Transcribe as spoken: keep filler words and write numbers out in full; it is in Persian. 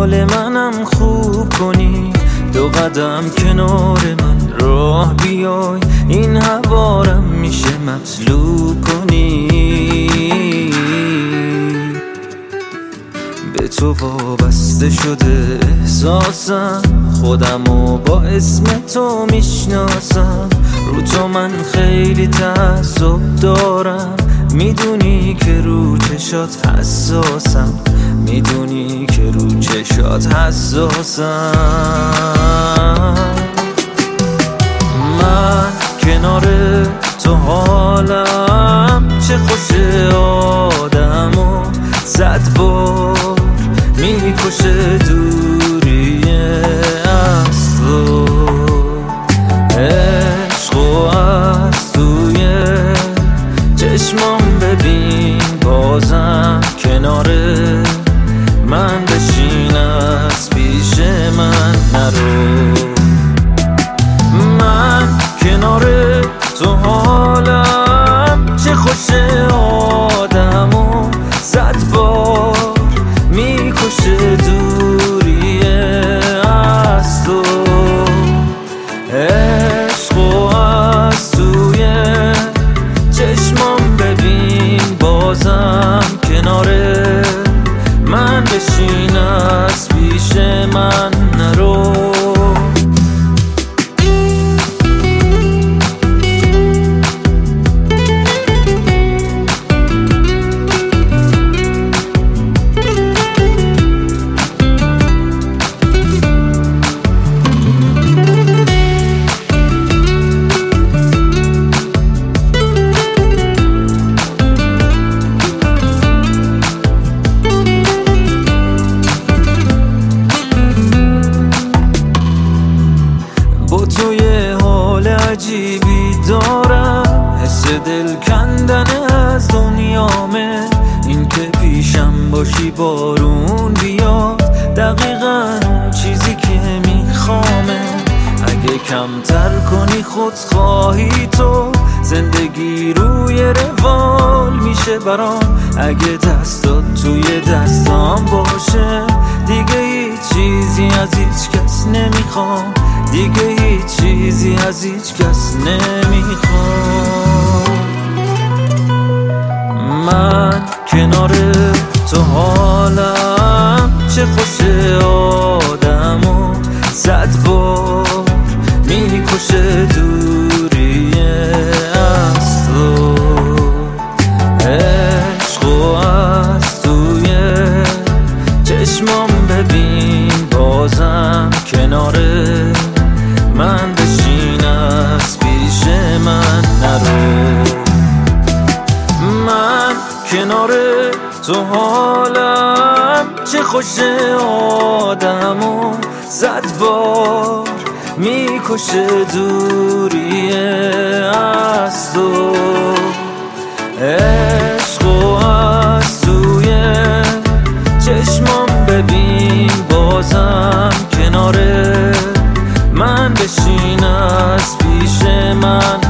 حال منم خوب کنی، دو قدم کنار من راه بیای، این هوارم میشه مطلوب کنی. به تو وابسته شده احساسم، خودمو با اسم تو میشناسم، رو تو من خیلی تعصب دارم، میدونی که رو چشات حساسم، میدونی که رو چشات حساسم. من کنار تو حالم چه خوشه، آدمو صد بار میکشه دوری از تو، عشق و از توی چشمام ببین، بازم کنار من بشین، از پیش من نرو. من کنار تو حالم چه خوشه، آدمو صد بار میکشه دوری از تو، عشق و از توی چشمام ببین، بازم کنار من بشین، از پیش من نرو. تو یه حال عجیبی دارم، حس دل کندن از دنیامه، این که پیشم باشی بارون بیاد، دقیقا اون چیزی که میخوامه. اگه کمتر کنی خودخواهی تو، زندگی روی روال میشه برام، اگه دستات توی دستام باشه، دیگه هیچ چیزی از هیچ کس نمیخوام، دیگه هیچ چیزی از هیچ کس نمیخوام. من کنار تو حالم چه خوشه، آدمو صد بار میکشه دوری از تو، عشق و از توی چشمام ببین، بازم کنار من بشین، از پیش من نرو. من کنار تو حالم چه خوشه، آدمو صد بار میکشه دوری از تو، عشق و از توی چشمام ببین، بازم کنار من بشین، از پیش من